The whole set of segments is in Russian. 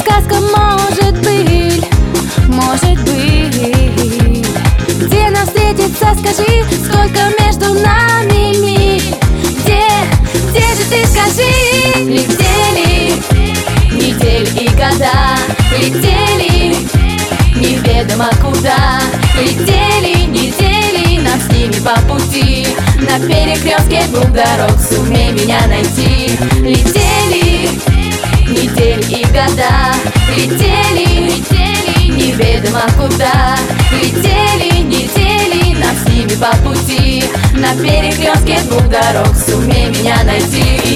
сказка, может быть, может быть. Где нам встретиться, скажи, сколько между нами миль? Где же ты, скажи? Летели недели и года, летели неведомо куда. Летели недели, нам с ними по пути. На перекрестке двух дорог сумей меня найти. Летели недели и года, летели неведомо куда. Летели недели, нам с ними по пути. На перекрестке двух дорог сумей меня найти.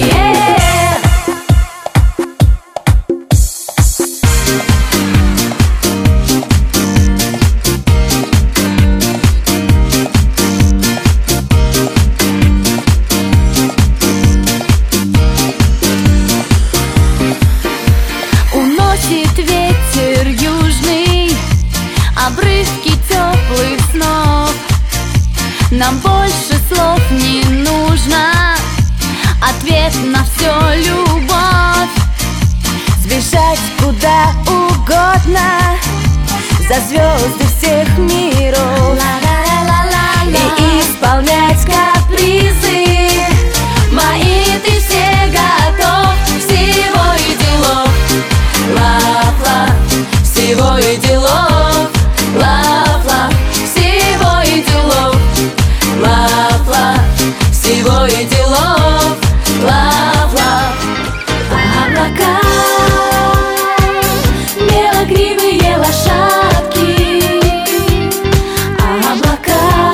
Уносит ветер южный обрывки теплых снов. Нам больше слов не нужно, ответ на все любовь. Сбежать куда угодно за звезды всех миров и исполнять капризы мои. Ты все готов, всего и делов. Лав-лав, всего и делов. Лав-лав, всего и делов. Лав-лав, всего и делов. Лав-лав. Облака, белогривые лошадки. Облака,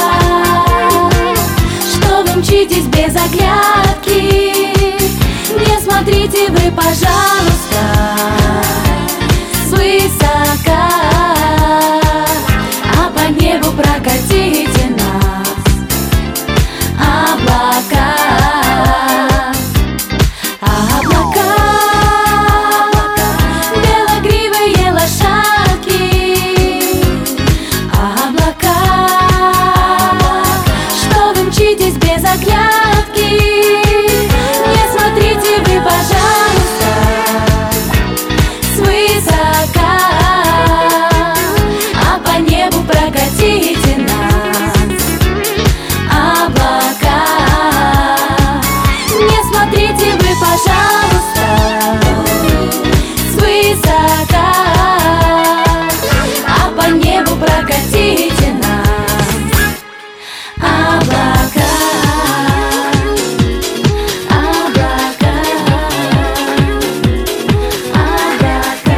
что вы мчитесь без оглядки. Не смотрите вы, пожалуйста, свысока, а по небу прокатите нас. Облака, облака, белогривые лошадки. Облака, что вы мчитесь без оглядки. Не смотрите вы, пожалуйста, свысока, а по небу прокатите нас. Облака, не смотрите вы, пожалуйста, свысока, а по небу прокатите нас. Облака, облака, облака,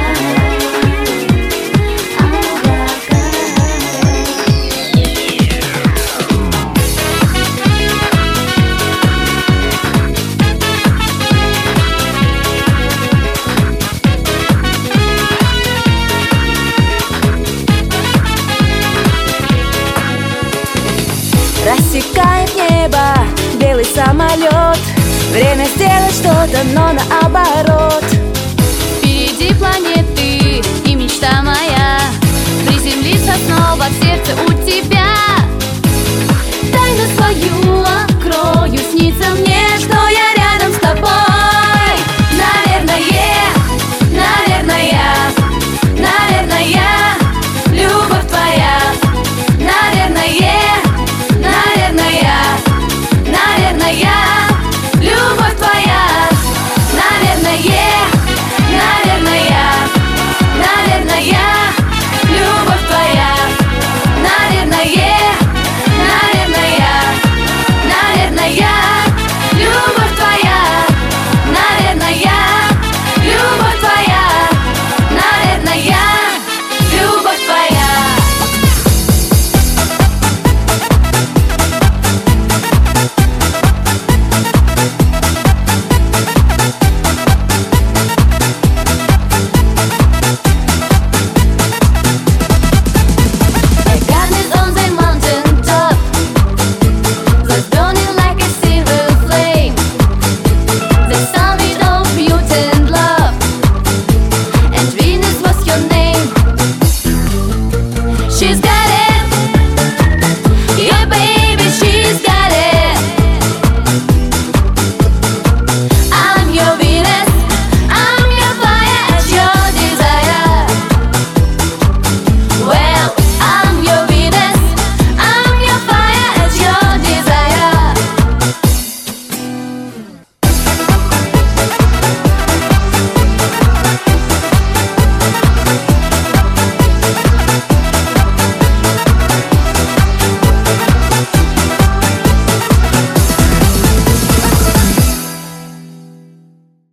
рассекает небо белый самолет. Время сделать что-то, но наоборот. Впереди планеты и мечта моя приземлиться снова в сердце у тебя. Тайну свою